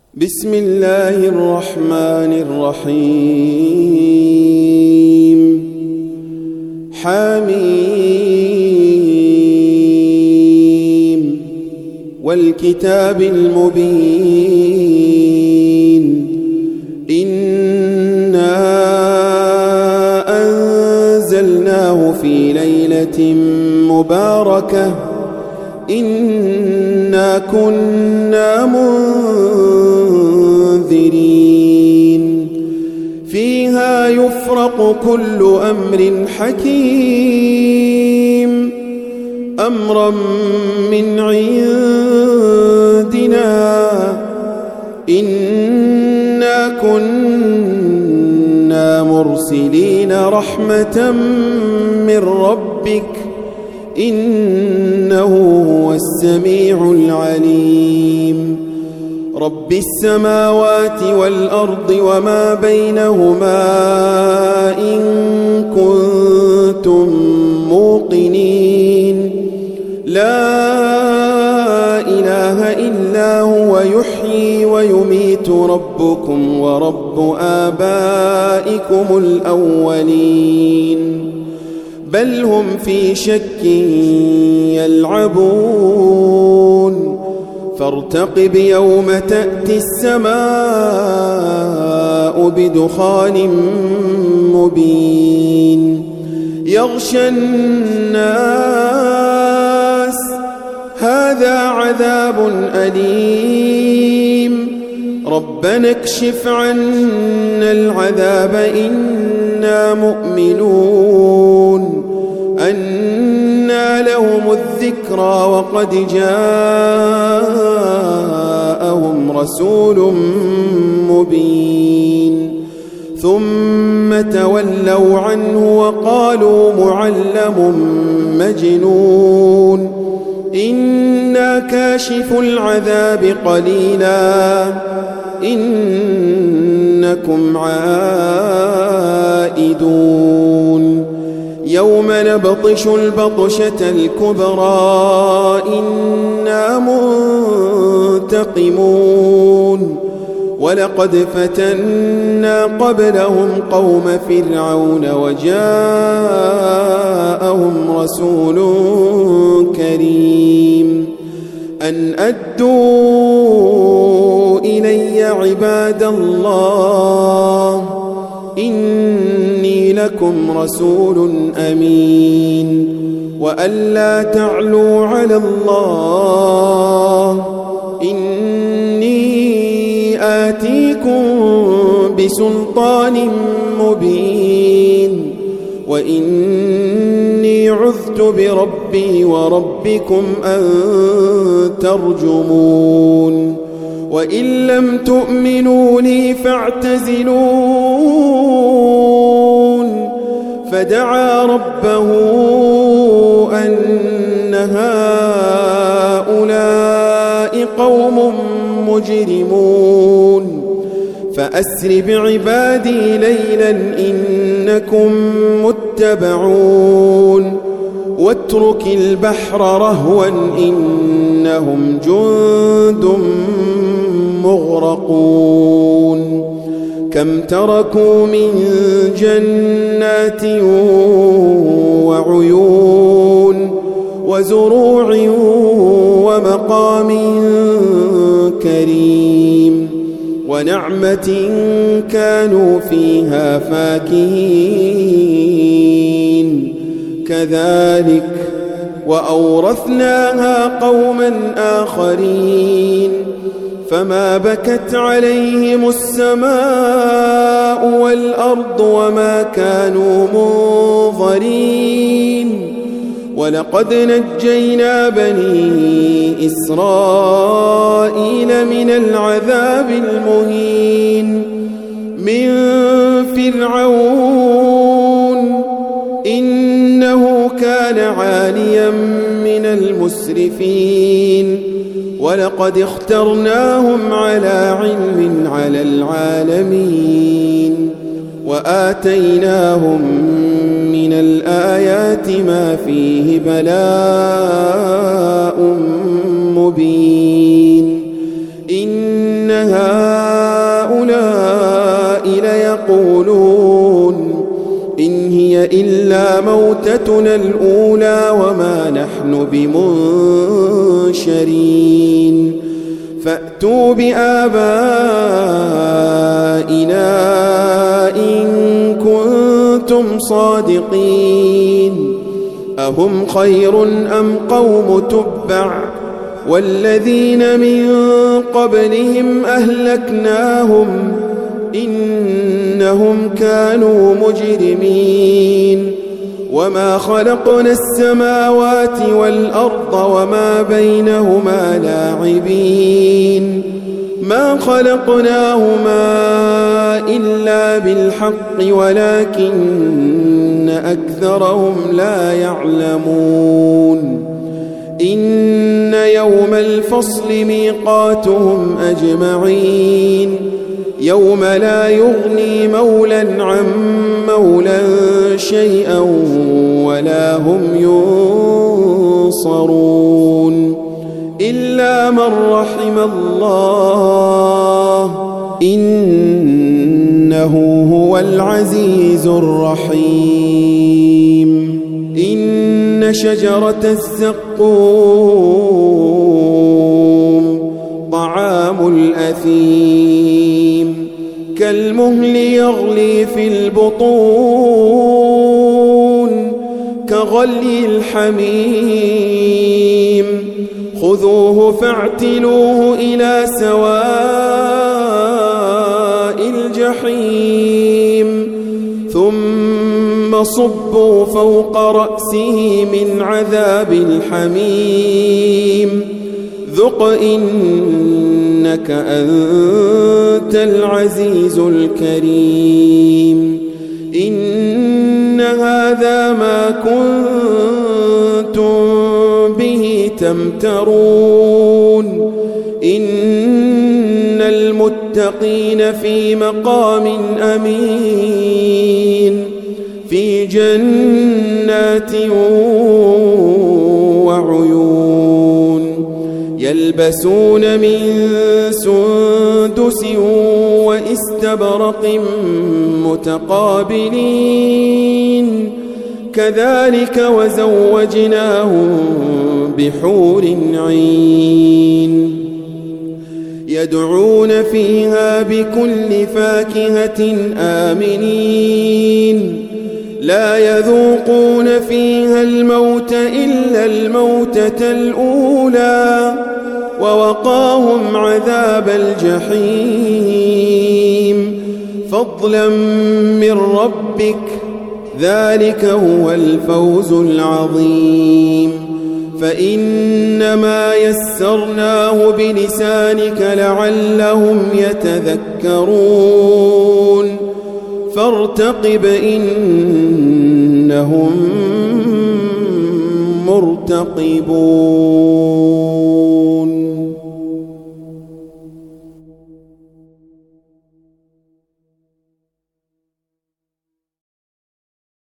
بسم الله الرحمن الرحيم حميم والكتاب المبين إنا أنزلناه في ليلة مباركة إنا كنا منذرين فيها يفرق كل أمر حكيم أمرا من عندنا إنا كنا مرسلين رحمة من ربك إنه هو السميع العليم رب السماوات والأرض وما بينهما إن كنتم موقنين لا إله إلا هو يحيي ويميت ربكم ورب آبائكم الأولين بل هم في شك يلعبون فارتقب يوم تأتي السماء بدخان مبين يغشى الناس هذا عذاب أليم ربنا اكشف عنا العذاب إنا مؤمنون أنى لهم الذكرى وقد جاءهم رسول مبين ثم تولوا عنه وقالوا معلم مجنون إنا كاشف العذاب قليلا إنكم عائدون يوم نبطش البطشة الكبرى إنا منتقمون ولقد فتنا قبلهم قوم فرعون وجاءهم رسول كريم أن أدوا إلي عباد الله إني لكم رسول أمين وأن لا تعلوا على الله إني آتيكم بسلطان مبين وإني عذت بربي وربكم أن ترجمون وإن لم تؤمنوا لي فاعتزلون فدعا ربه أن هؤلاء قوم مجرمون فأسر بعبادي ليلا إنكم متبعون واترك البحر رهوا إنهم جند مغرقون كم تركوا من جنات وعيون وزروع ومقام كريم ونعمة كانوا فيها فاكهين كذلك وأورثناها قوما آخرين فما بكت عليهم السماء والأرض وما كانوا منظرين ولقد نجينا بني إسرائيل من العذاب المهين من فرعون إنه كان عاليا من المسرفين ولقد اخترناهم على علم على العالمين وآتيناهم من الآيات ما فيه بلاء مبين إن هؤلاء ليقولون إن هي إلا موتتنا الأولى وما نحن بمنشرين فأتوا بآبائنا إن كنتم صادقين أهم خير أم قوم تبع والذين من قبلهم أهلكناهم إنهم كانوا مجرمين وما خلقنا السماوات والأرض وما بينهما لاعبين ما خلقناهما إلا بالحق ولكن أكثرهم لا يعلمون إن يوم الفصل ميقاتهم أجمعين يوم لا يغني مولا عن مولا شيئا ولا هم ينصرون إلا من رحم الله إنه هو العزيز الرحيم إن شجرة الزقوم طعام الأثيم كالمهل يغلي في البطون كغلي الحميم خذوه فاعتلوه إلى سواء الجحيم ثم صبوا فوق رأسه من عذاب الحميم ذق إنك أنت العزيز الكريم إن هذا ما كنتم به تمترون إن المتقين في مقام أمين في جنات وعيون يلبسون من سندس واستبرق متقابلين كذلك وزوجناهم بحور عين يدعون فيها بكل فاكهة آمنين لا يذوقون فيها الموت إلا الموتة الأولى ووقاهم عذاب الجحيم فضلا من ربك ذلك هو الفوز العظيم فإنما يسرناه بلسانك لعلهم يتذكرون فارتقب إنهم مرتقبون